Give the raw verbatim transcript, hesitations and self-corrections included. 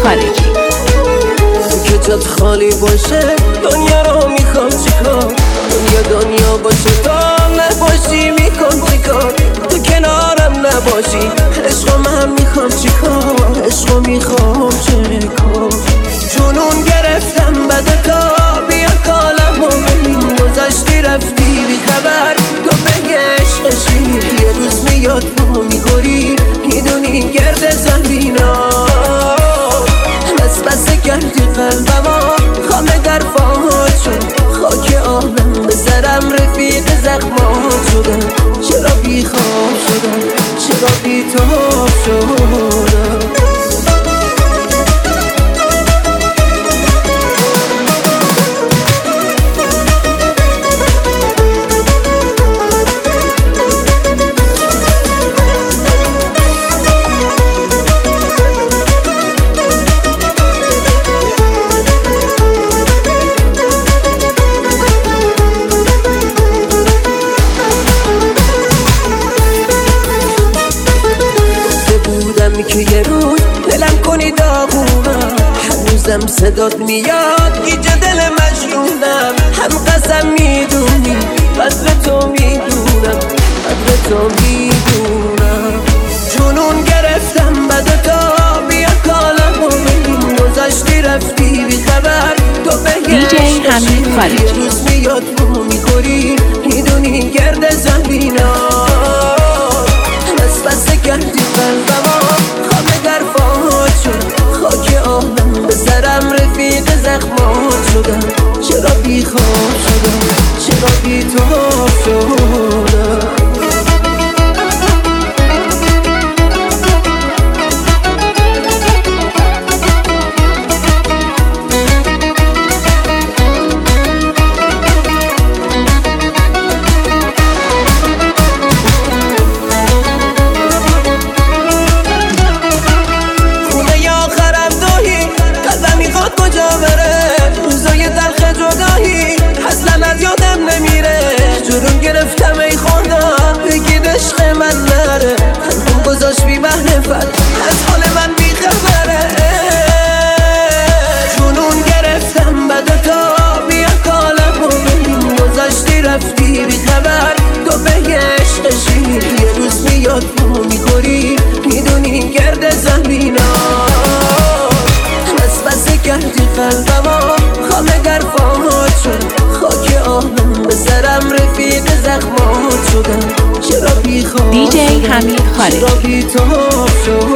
خارجی. که جات خالی باشه دنیا رو میخوام چیکار، دنیا دنیا باشه تا نباشی میکن چیکار، تو کنارم نباشی عشقو من میخوام چیکار، عشقو میخوام چیکار. جنون گرفتم بده تا بیا کالم و ببین، گذشتی رفتی بی خبر تو به عشقشی، یه روز میاد تو میخوری میدونی گرد زمینا، بس بس کردی قلبما خامه در فاهات شد، خاک آهنم به سرم رفیق زخمات شدم، چرا بی خواب شدم چرا بی تاب شدم. که یه روز دلم کنی داغونم، هنوزم صدات میاد گیج دل مجنونم، هم قسم میدونی قدر تو میدونم قدر تو میدونم. جنون گرفتم بده تا بیا کالم و ببین، گذشتی رفتی بی خبر تو به دی جی حمید خارجی. یه روز میاد تو میخوری میدونی گرد زمینا، بس بس کردی قلبما خامه در فاهات شد، خاک آهنم به سرم رفیق زخمات شدم، چرا بی خواب شدم چرا بی تاب شدم. جنون گرفتم ای خدا بگید عشق من نره، تنها گذاشت بی محنفت از حال من بی خبره. جنون گرفتم بده تا بیا کالم و ببین، گذاشتی رفتی بی خبر تو به عشقشی، یه روز میاد تو میخوری میدونی گرد زمینا، بس بس کردی قلبما خامه در فاهات شد، خاک آهنم به سرم رفیق زخمات شدم، چرا بی خواب دی جی حمید خارجی. چرا بی تاب شدم.